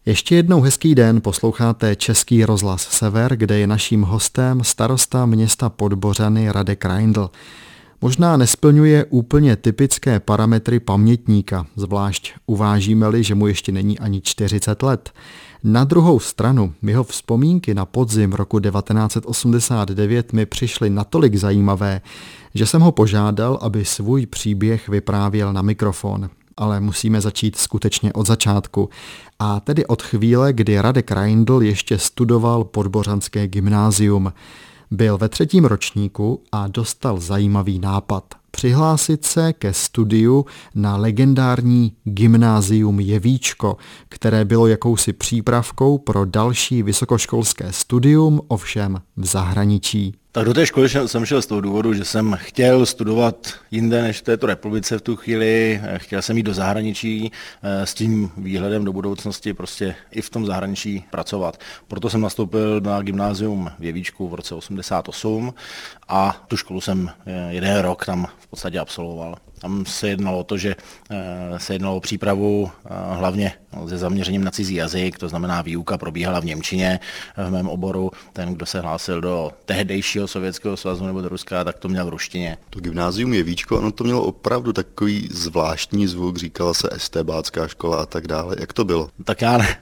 Ještě jednou hezký den, posloucháte Český rozhlas Sever, kde je naším hostem starosta města Podbořany Radek Reindl. Možná nesplňuje úplně typické parametry pamětníka, zvlášť uvážíme-li, že mu ještě není ani 40 let. Na druhou stranu, jeho vzpomínky na podzim roku 1989 mi přišly natolik zajímavé, že jsem ho požádal, aby svůj příběh vyprávěl na mikrofon. Ale musíme začít skutečně od začátku. A tedy od chvíle, kdy Radek Reindl ještě studoval podbořanské gymnázium. Byl ve 3. ročníku a dostal zajímavý nápad. Přihlásit se ke studiu na legendární gymnázium Jevíčko, které bylo jakousi přípravkou pro další vysokoškolské studium, ovšem v zahraničí. Tak do té školy jsem šel z toho důvodu, že jsem chtěl studovat jinde než v této republice v tu chvíli. Chtěl jsem jít do zahraničí s tím výhledem do budoucnosti prostě i v tom zahraničí pracovat. Proto jsem nastoupil na gymnázium v Jevíčku v roce 88 a tu školu jsem 1 rok tam v podstatě absolvoval. Tam se jednalo o to, že se jednalo o přípravu hlavně se zaměřením na cizí jazyk, to znamená výuka probíhala v němčině v mém oboru. Ten, kdo se hlásil do tehdejšího Sovětského svazu nebo do Ruska, tak to měl v ruštině. To gymnázium Jevíčko, ono to mělo opravdu takový zvláštní zvuk, říkala se estébácká škola a tak dále. Jak to bylo? Tak já ne.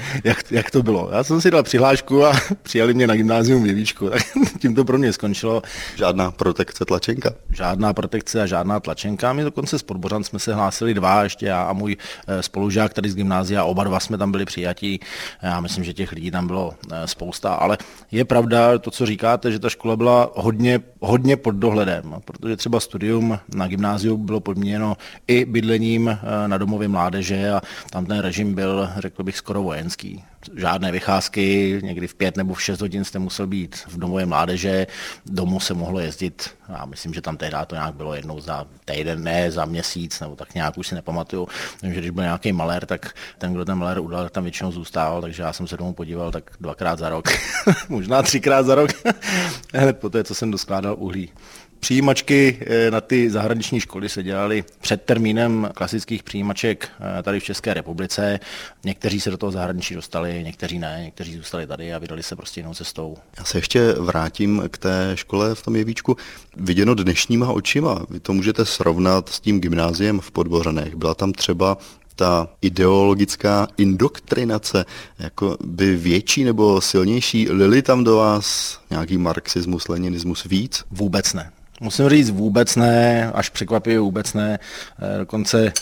jak to bylo? Já jsem si dal přihlášku a přijali mě na gymnázium Jevíčko, tak tím to pro mě skončilo. Žádná protekce, tlačenka? Žádná protekce a žádná tlačenka. My dokonce z Podbořan jsme se hlásili 2, ještě já a můj spolužák tady z gymnázia, oba 2 jsme tam byli přijatí. Já myslím, že těch lidí tam bylo spousta, ale je pravda to, co říkáte, že ta škola byla hodně pod dohledem, protože třeba studium na gymnáziu bylo podmíněno i bydlením na domově mládeže a tam ten režim byl, řekl bych, skoro vojenský. Žádné vycházky, někdy v 5 nebo v 6 hodin jste musel být v domově mládeže, domů se mohlo jezdit, já myslím, že tam tehdy to nějak bylo jednou za týden, ne za měsíc, nebo tak nějak, už si nepamatuju. Takže když byl nějaký malér, tak ten, kdo ten malér udal, tam většinou zůstával, takže já jsem se domů podíval tak 2krát za rok, možná 3krát za rok, hned poté, co jsem doskládal uhlí. Přijímačky na ty zahraniční školy se dělaly před termínem klasických přijímaček tady v České republice. Někteří se do toho zahraničí dostali, někteří ne, někteří zůstali tady a vydali se prostě jinou cestou. Já se ještě vrátím k té škole v tom Jevíčku. Viděno dnešníma očima, vy to můžete srovnat s tím gymnáziem v Podbořanech. Byla tam třeba ta ideologická indoktrinace jako by větší nebo silnější? Lili tam do vás nějaký marxismus, leninismus víc? Vůbec ne. Musím říct vůbec ne, až překvapivě vůbec ne. Dokonce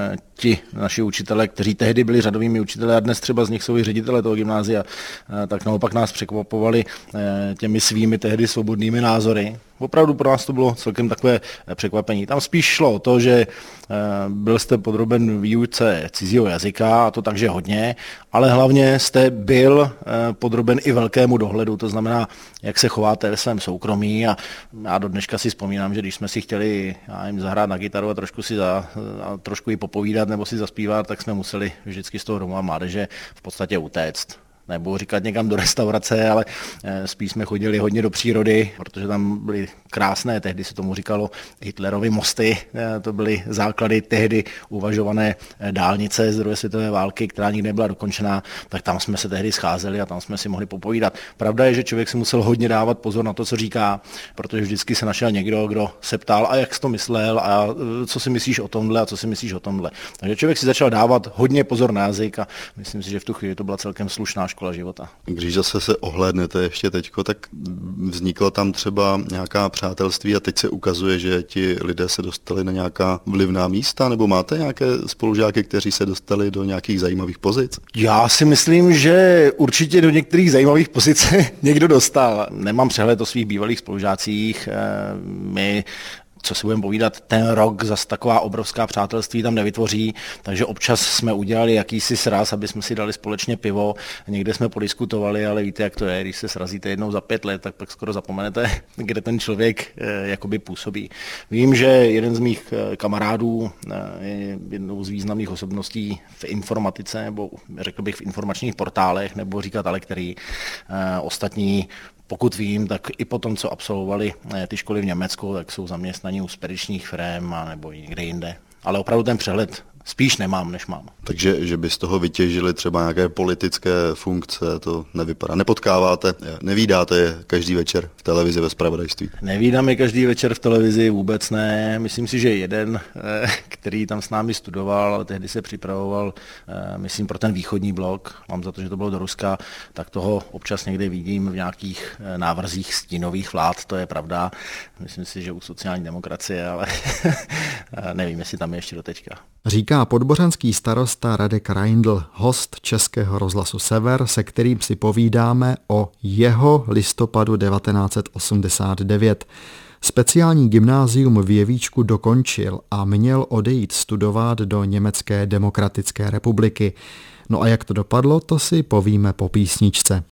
ti naši učitelé, kteří tehdy byli řadovými učiteli a dnes třeba z nich jsou i ředitele toho gymnázia, tak naopak nás překvapovali těmi svými tehdy svobodnými názory. Opravdu pro nás to bylo celkem takové překvapení. Tam spíš šlo o to, že byl jste podroben výuce cizího jazyka, a to takže hodně, ale hlavně jste byl podroben i velkému dohledu, to znamená, jak se chováte ve svém soukromí a já do dneška si vzpomínám, že když jsme si chtěli zahrát na kytaru a trošku i popovídat nebo si zaspívat, tak jsme museli vždycky z toho domova mládeže v podstatě utéct. Nebudu říkat někam do restaurace, ale spíš jsme chodili hodně do přírody, protože tam byly krásné, tehdy se tomu říkalo Hitlerovy mosty, to byly základy tehdy uvažované dálnice z 2. světové války, která nikdy nebyla dokončená, tak tam jsme se tehdy scházeli a tam jsme si mohli popovídat. Pravda je, že člověk si musel hodně dávat pozor na to, co říká, protože vždycky se našel někdo, kdo se ptal, a jak jsi to myslel, a co si myslíš o tomhle, a co si myslíš o tomhle. Takže člověk si začal dávat hodně pozor na jazyk a myslím si, že v tu chvíli to byla celkem slušná škola života. Když zase se ohlédnete ještě teďko, tak vzniklo tam třeba nějaká přátelství a teď se ukazuje, že ti lidé se dostali na nějaká vlivná místa, nebo máte nějaké spolužáky, kteří se dostali do nějakých zajímavých pozic? Já si myslím, že určitě do některých zajímavých pozic se někdo dostal. Nemám přehled o svých bývalých spolužácích. My, co si budeme povídat, ten rok zas taková obrovská přátelství tam nevytvoří, takže občas jsme udělali jakýsi sraz, aby jsme si dali společně pivo, někde jsme podiskutovali, ale víte, jak to je, když se srazíte jednou za 5 let, tak pak skoro zapomenete, kde ten člověk jakoby působí. Vím, že jeden z mých kamarádů je jednou z významných osobností v informatice, nebo řekl bych v informačních portálech, nebo říkat ale který ostatní. Pokud vím, tak i po tom, co absolvovali ty školy v Německu, tak jsou zaměstnaní u spedičních firem nebo někde jinde. Ale opravdu ten přehled Spíš nemám, než mám. Takže, že by z toho vytěžili třeba nějaké politické funkce, to nevypadá. Nepotkáváte, nevídáte je každý večer v televizi ve zpravodajství? Nevídám je každý večer v televizi, vůbec ne. Myslím si, že jeden, který tam s námi studoval, ale tehdy se připravoval, myslím, pro ten východní blok, mám za to, že to bylo do Ruska, tak toho občas někde vidím v nějakých návrzích stínových vlád, to je pravda. Myslím si, že u sociální demokracie, ale nevím, jestli tam je ještě do teďka. Říká podbořanský starosta Radek Reindl, host Českého rozhlasu Sever, se kterým si povídáme o jeho listopadu 1989. Speciální gymnázium v Jevíčku dokončil a měl odejít studovat do Německé demokratické republiky. No a jak to dopadlo, to si povíme po písničce.